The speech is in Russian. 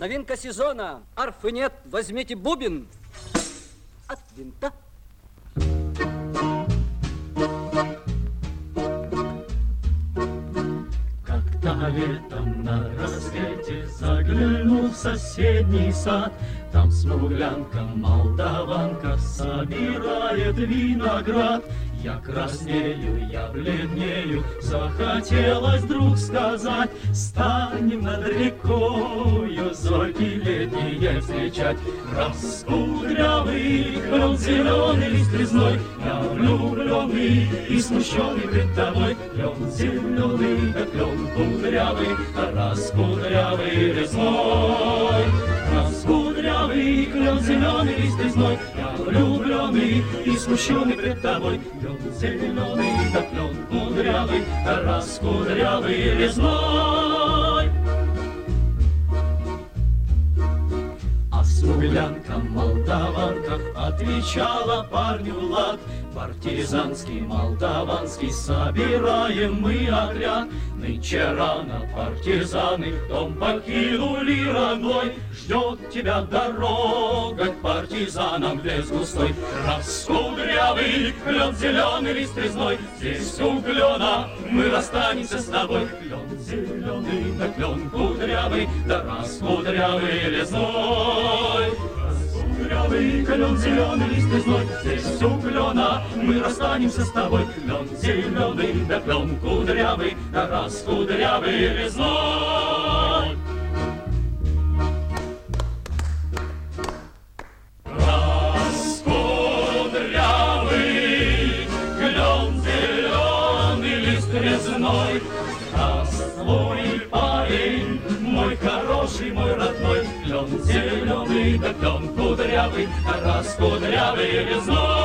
Новинка сезона. Арфы нет, возьмите бубен от винта. Как-то летом на рассвете заглянул в соседний сад. Там смуглянка-молдаванка собирает виноград. Я краснею, я бледнею, захотелось вдруг сказать: станем над рекою зорьки летние встречать. Раскудрявый клен зеленый лист резной, я влюбленный и смущенный пред тобой. Клен зеленый, да клен кудрявый, раскудрявый резной. Раскудрявый клен зеленый лист резной, я влюбленный и смущенный пред тобой. Клен зеленый, да клен кудрявый, раскудрявый резной. А смуглянка-молдаванка отвечала парню лад: партизанский, молдаванский, собираем мы отряд. Нынче рано партизаны дом покинули родной. Ждет тебя дорога к партизанам в лес густой. Раскудрявый клен зеленый лист резной, здесь у клена мы расстанемся с тобой. Клен зеленый, да клен кудрявый, да раскудрявый резной. Раскудрявый клен зеленый лист резной, здесь у клена мы расстанемся с тобой. Клен зеленый, да клен кудрявый, да раскудрявый резной. Резной. Здравствуй, парень, мой хороший, мой родной. Клен зеленый, да клен кудрявый, раскудрявый резной.